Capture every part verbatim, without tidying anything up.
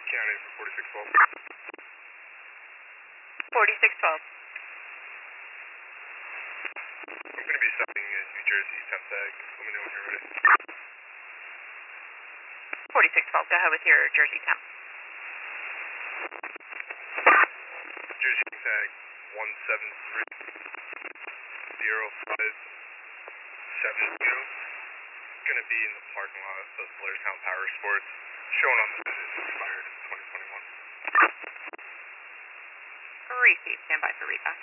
County for forty-six twelve. forty-six twelve. I'm going to be stopping in New Jersey, temp tag. Let me know when you're ready. forty-six twelve, go ahead with your Jersey temp. Jersey temp tag one seven three zero five seven zero. Going to be in the parking lot of Blairstown Power Sports. Showing on the visit expired in twenty twenty-one. Receive, stand by for repass.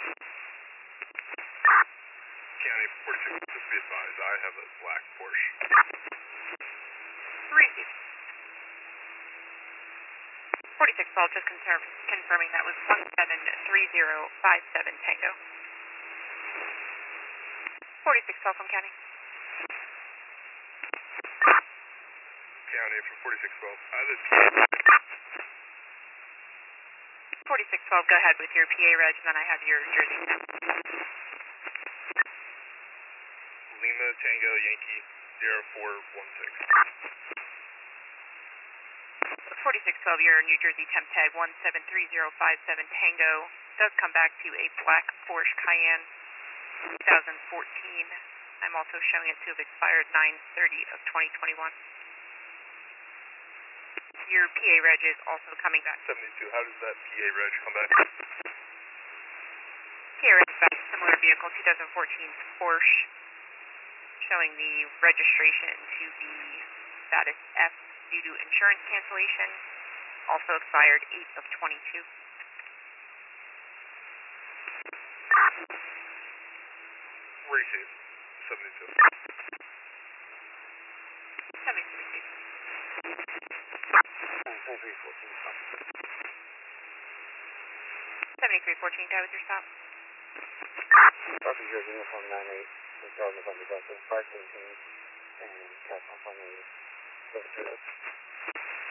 County forty-six, just be advised, I have a black Porsche. Receive. forty-six twelve, just confirm, confirming that was one seven three zero five seven Tango. forty-six twelve from County. County for forty-six twelve. I have a forty-six twelve, go ahead with your P A reg, and then I have your Jersey temp. Lima Tango Yankee zero four one six. forty-six twelve, your New Jersey temp tag one seven three zero five seven Tango does come back to a black Porsche Cayenne twenty fourteen. I'm also showing it to have expired nine thirty of twenty twenty-one. Your P A reg is also coming back. seventy-two, how does that P A reg come back? P A reg is back, similar vehicle, twenty fourteen Porsche, showing the registration to be status F due to insurance cancellation, also expired eight of twenty-two. Receive, seventy-two. seventy-two receive. seventy-three fourteen, guy with your stop. Copy Jersey Uniform nine eight, Hotel November Delta five seventeen, and Cap on Farm Service.